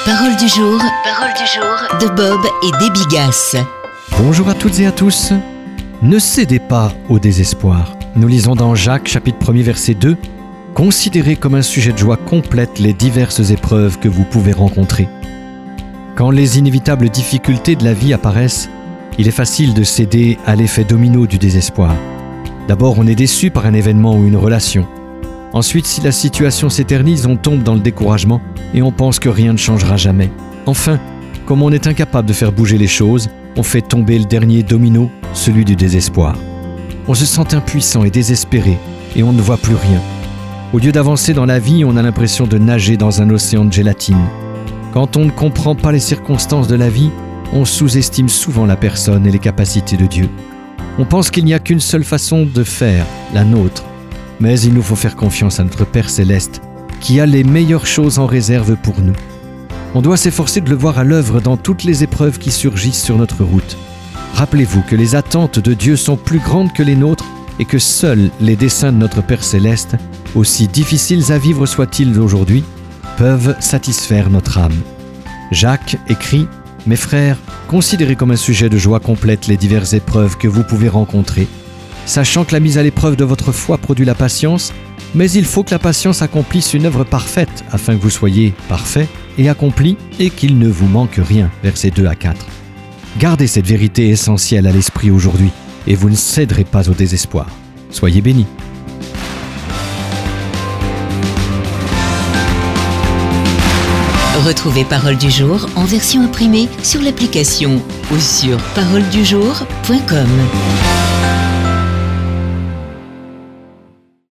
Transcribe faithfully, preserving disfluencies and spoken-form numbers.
Parole du jour, parole du jour de Bob et Debbie Gass. Bonjour à toutes et à tous. Ne cédez pas au désespoir. Nous lisons dans Jacques chapitre premier verset deux. Considérez comme un sujet de joie complète les diverses épreuves que vous pouvez rencontrer. Quand les inévitables difficultés de la vie apparaissent, il est facile de céder à l'effet domino du désespoir. D'abord, on est déçu par un événement ou une relation. Ensuite, si la situation s'éternise, on tombe dans le découragement et on pense que rien ne changera jamais. Enfin, comme on est incapable de faire bouger les choses, on fait tomber le dernier domino, celui du désespoir. On se sent impuissant et désespéré et on ne voit plus rien. Au lieu d'avancer dans la vie, on a l'impression de nager dans un océan de gélatine. Quand on ne comprend pas les circonstances de la vie, on sous-estime souvent la personne et les capacités de Dieu. On pense qu'il n'y a qu'une seule façon de faire, la nôtre. Mais il nous faut faire confiance à notre Père Céleste, qui a les meilleures choses en réserve pour nous. On doit s'efforcer de le voir à l'œuvre dans toutes les épreuves qui surgissent sur notre route. Rappelez-vous que les attentes de Dieu sont plus grandes que les nôtres et que seuls les desseins de notre Père Céleste, aussi difficiles à vivre soient-ils aujourd'hui, peuvent satisfaire notre âme. Jacques écrit « Mes frères, considérez comme un sujet de joie complète les diverses épreuves que vous pouvez rencontrer, sachant que la mise à l'épreuve de votre foi produit la patience, mais il faut que la patience accomplisse une œuvre parfaite, afin que vous soyez parfaits et accomplis, et qu'il ne vous manque rien. » Versets deux à quatre. Gardez cette vérité essentielle à l'esprit aujourd'hui, et vous ne céderez pas au désespoir. Soyez bénis. Retrouvez Parole du jour en version imprimée sur l'application ou sur parole du jour point com.